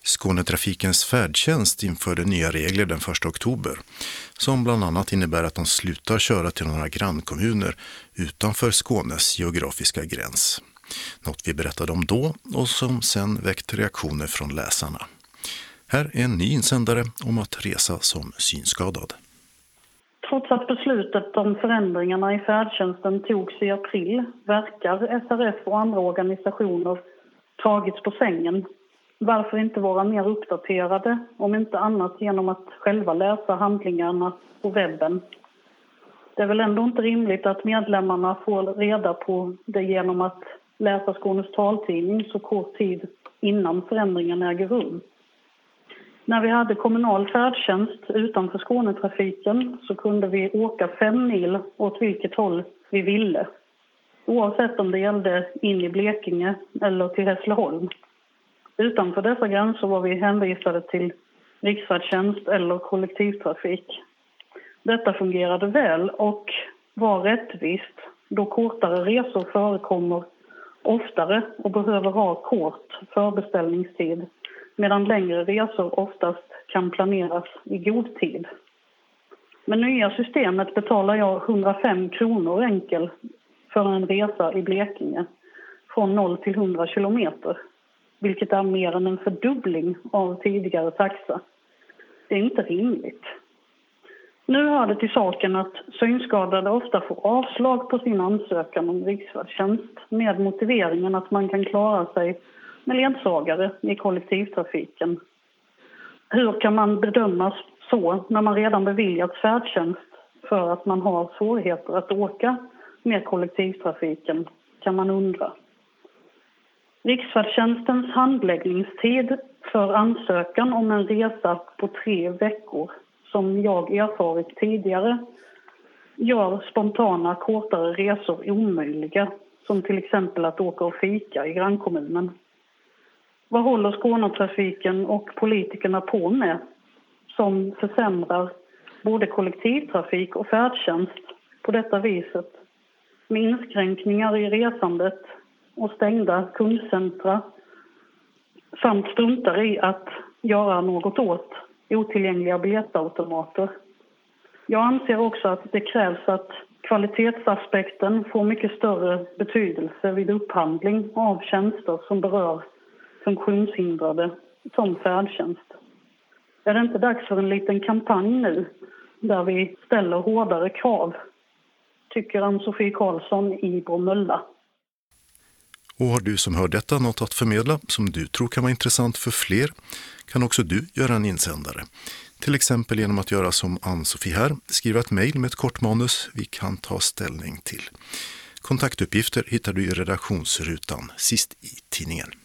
Skånetrafikens färdtjänst införde nya regler den 1 oktober som bland annat innebär att de slutar köra till några grannkommuner utanför Skånes geografiska gräns. Något vi berättade om då och som sen väckt reaktioner från läsarna. Här är en ny insändare om att resa som synskadad. Trots att beslutet om förändringarna i färdtjänsten togs i april verkar SRF och andra organisationer tagits på sängen. Varför inte vara mer uppdaterade, om inte annat genom att själva läsa handlingarna på webben? Det är väl ändå inte rimligt att medlemmarna får reda på det genom att läsa Skånes taltidning så kort tid innan förändringen äger rum. När vi hade kommunal färdtjänst utanför Skånetrafiken så kunde vi åka 5 mil åt vilket håll vi ville. Oavsett om det gällde in i Blekinge eller till Hässleholm. Utanför dessa gränser var vi hänvisade till riksfärdtjänst eller kollektivtrafik. Detta fungerade väl och var rättvist då kortare resor förekommer oftare och behöver ha kort förbeställningstid medan längre resor oftast kan planeras i god tid. Med nya systemet betalar jag 105 kronor enkel för en resa i Blekinge från 0 till 100 kilometer. Vilket är mer än en fördubbling av tidigare taxa. Det är inte rimligt. Nu hör det till saken att synskadade ofta får avslag på sin ansökan om riksfärdtjänst med motiveringen att man kan klara sig med ledsagare i kollektivtrafiken. Hur kan man bedömas så när man redan beviljat färdtjänst för att man har svårigheter att åka med kollektivtrafiken, kan man undra. Riksfärdtjänstens handläggningstid för ansökan om en resa på 3 veckor, som jag erfarit tidigare, gör spontana kortare resor omöjliga, som till exempel att åka och fika i grannkommunen. Vad håller Skånetrafiken och politikerna på med som försämrar både kollektivtrafik och färdtjänst på detta viset? Med inskränkningar i resandet och stängda kundcentra samt struntar i att göra något åt otillgängliga biljettautomater. Jag anser också att det krävs att kvalitetsaspekten får mycket större betydelse vid upphandling av tjänster som berör funktionshindrade som färdtjänst. Är det inte dags för en liten kampanj nu där vi ställer hårdare krav? Tycker Ann-Sofie Karlsson i Bromölla. Och har du som hör detta något att förmedla som du tror kan vara intressant för fler, kan också du göra en insändare. Till exempel genom att göra som Ann-Sofie här, skriva ett mejl med ett kort manus vi kan ta ställning till. Kontaktuppgifter hittar du i redaktionsrutan sist i tidningen.